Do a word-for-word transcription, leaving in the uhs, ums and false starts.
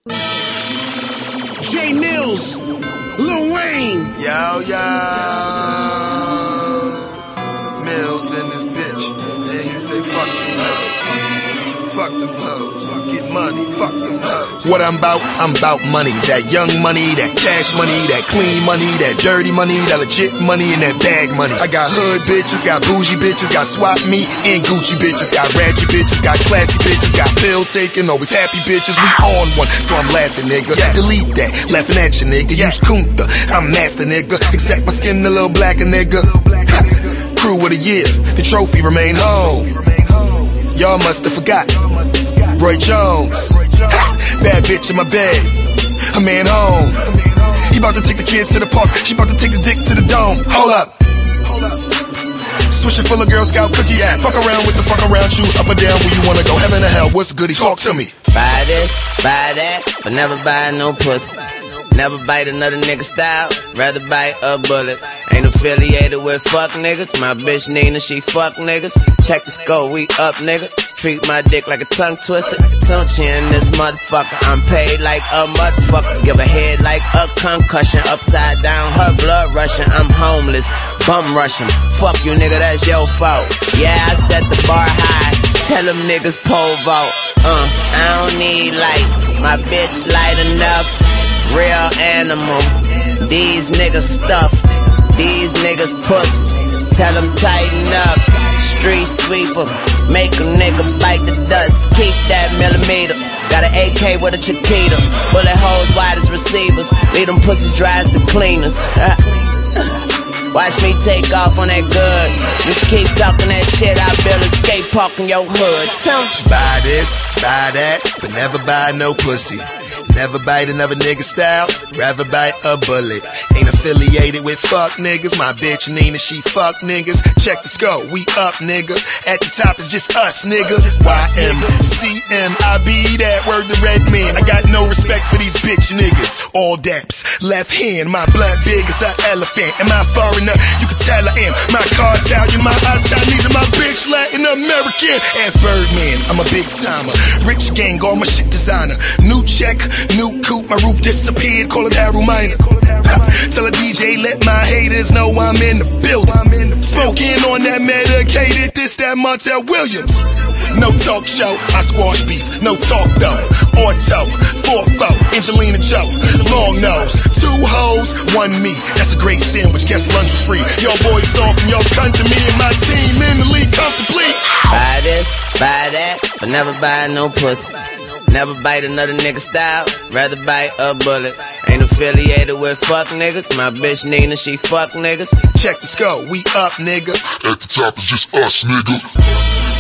Jay Mills, Lil Wayne. Yo, yo. Mills in this bitch. And you say fuck them hoes. Fuck them hoes. Get money. Fuck them hoes. What I'm about, I'm about money. That young money, that cash money, that clean money, that dirty money, that legit money, and that bag money. I got hood bitches, got bougie bitches, got swap meet and Gucci bitches, got ratchet bitches, got classy bitches, got pill taking, always happy bitches. We on one, so I'm laughing, nigga. Yeah. Delete that, laughing at you, nigga. Use Kunta, I'm master, nigga. Except my skin a little blacker, nigga. Crew of the year, the trophy remain home. Y'all must have forgot. Roy Jones, bad bitch in my bed. A man home. He about to take the kids to the park. She about to take his dick to the dome. Hold up. Swisher full of Girl Scout cookies. Fuck around with the fuck around. Choose up or down where you wanna go. Heaven or hell, what's goody? Talk to me. Buy this, buy that, but never buy no pussy. Never bite another nigga style, rather bite a bullet. Ain't affiliated with fuck niggas. My bitch Nina, she fuck niggas. Check the score, we up nigga. Treat my dick like a tongue twister. Tongue chin this motherfucker. I'm paid like a motherfucker. Give a head like a concussion. Upside down, her blood rushing. I'm homeless, bum rushing. Fuck you nigga, that's your fault. Yeah, I set the bar high. Tell them niggas pole vault. Uh, I don't need light. My bitch light enough. Real animal. These niggas stuff. These niggas pussy. Tell them tighten up. Street sweeper. Make a nigga bite the dust. Keep that millimeter. Got an A K with a Chiquita. Bullet holes wide as receivers. Leave them pussies dry as the cleaners. Watch me take off on that good. You keep talking that shit, I build a skate park in your hood. Tell me. Buy this, buy that, but never buy no pussy. Never bite another nigga style, rather bite a bullet. Ain't affiliated with fuck niggas. My bitch Nina, she fuck niggas. Check the score, we up nigga. At the top is just us nigga. Y M C M, I be that word the red man. I got no respect for these bitch niggas. All daps, left hand, my blood big as an elephant. Am I foreigner? You can tell I am. My car Italian, my eyes Chinese, and my bitch Latin American. Ass Birdman, I'm a big timer. Rich gang, all my shit designer. New check, new coupe, my roof disappeared, call it Harold Miner. Tell a D J, let my haters know I'm in the building. Smoking on that medicated, this, that Montel Williams. No talk show, I squash beef, no talk though. Orto, four four, Angelina Joe, long nose, two hoes, one me. That's a great sandwich, guess lunch was free. Yo boys off and y'all come to me and my team in the league comfortably. Buy this, buy that, but never buy no pussy. Never bite another nigga style, rather bite a bullet. Ain't affiliated with fuck niggas. My bitch Nina, she fuck niggas. Check the score, we up nigga. At the top is just us nigga.